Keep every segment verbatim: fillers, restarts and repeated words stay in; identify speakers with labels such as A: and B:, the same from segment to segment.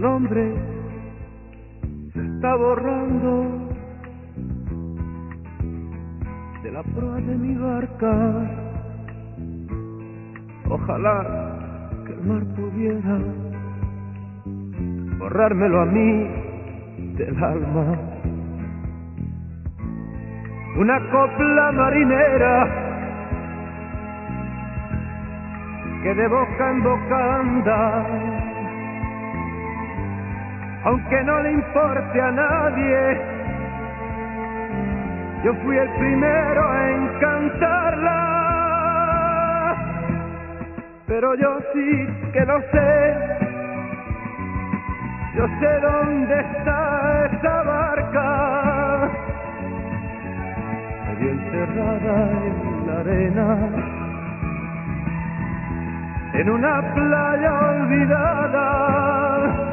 A: nombre se está borrando de la proa de mi barca. Ojalá que el mar pudiera borrármelo a mí del alma. Una copla marinera que de boca en boca anda, aunque no le importe a nadie, yo fui el primero en cantarla. Pero yo sí que lo sé, yo sé dónde está esa barca, medio enterrada en la arena, en una playa olvidada.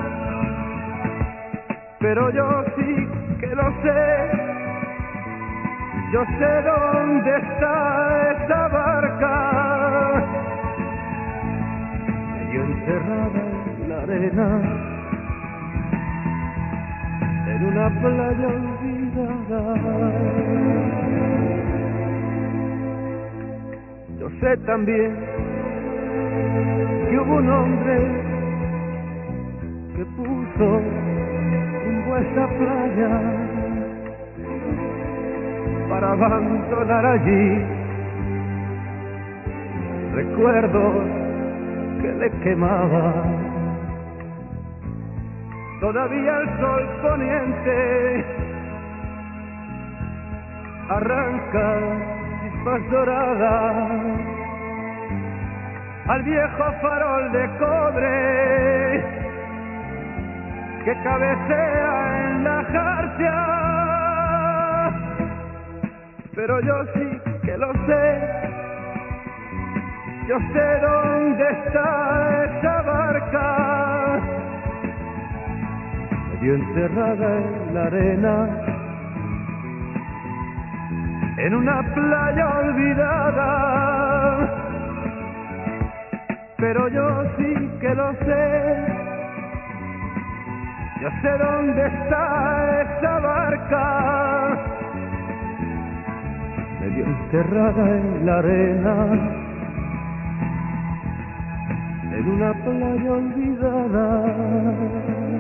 A: Pero yo sí que lo sé, yo sé dónde está esa barca, medio enterrada en la arena, en una playa olvidada. Yo sé también que hubo un hombre que puso rumbo a esa playa para abandonar allí recuerdos que le quemaban. Todavía el sol poniente arranca chispas doradas al viejo farol de cobre que cabecea en la jarcia. Pero yo sí que lo sé, yo sé dónde está esa barca, medio enterrada en la arena, en una playa olvidada. Pero yo sí que lo sé, yo sé dónde está esa barca, medio enterrada en la arena, en una playa olvidada.